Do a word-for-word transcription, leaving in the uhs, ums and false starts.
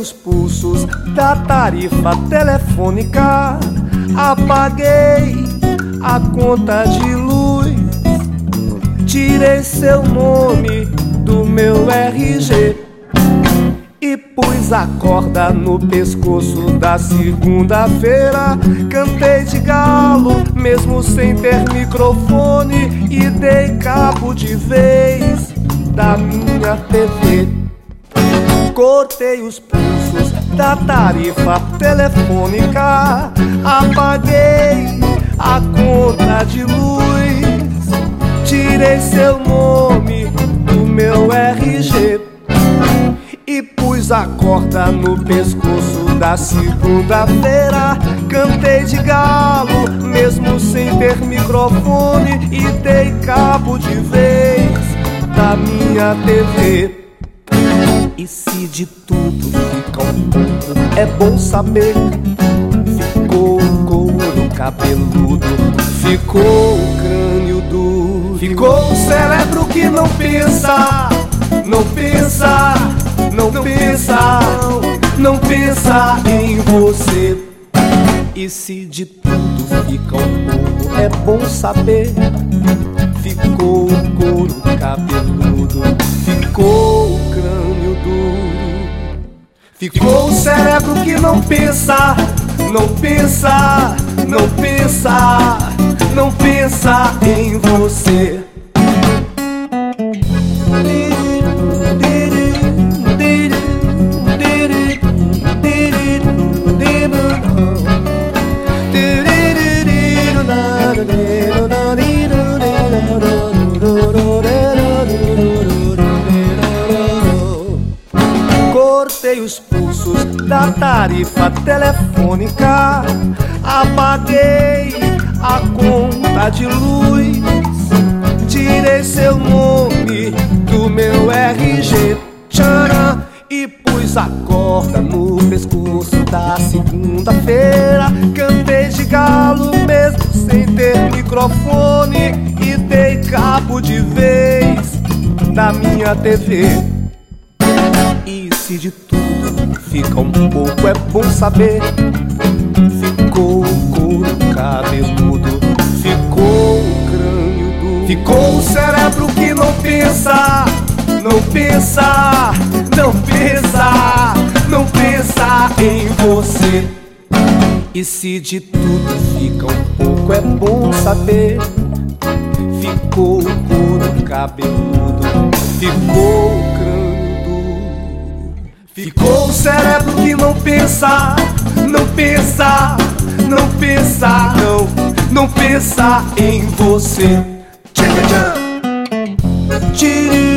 os pulsos da tarifa telefônica, apaguei a conta de luz, tirei seu nome do meu R G e pus a corda no pescoço da segunda-feira. Cantei de galo, mesmo sem ter microfone, e dei cabo de vez da minha T V. Cortei os pulsos da tarifa telefônica, apaguei a conta de luz, tirei seu nome do meu R G e pus a corda no pescoço da segunda-feira. Cantei de galo, mesmo sem ter microfone, e dei cabo de vez da minha T V. E se de tudo fica um pouco, é bom saber. Ficou o couro cabeludo, ficou o crânio duro, ficou o cérebro que não pensa, não pensa, não pensa, não pensa em você. E se de tudo fica um pouco, é bom saber. Ficou o couro cabeludo, ficou o crânio duro, ficou o cérebro que não pensa, não pensa, não pensa, não pensa em você. Cortei os pulsos da tarifa telefônica, apaguei a conta de luz, tirei seu nome do meu R G, tcharam, e pus a corda no pescoço da segunda-feira. Cantei de galo, mesmo sem ter microfone, e dei cabo de vez da minha T V. E se de tudo fica um pouco, é bom saber. Ficou o couro cabeludo, ficou o crânio duro, ficou o cérebro que não pensa, não pensa, não pensa, não pensa em você. E se de tudo fica um pouco, é bom saber. Ficou o couro cabeludo, ficou o crânio duro, ficou o cérebro que não pensa, não pensa, não pensa, não, não pensa em você. Tchau, tchau.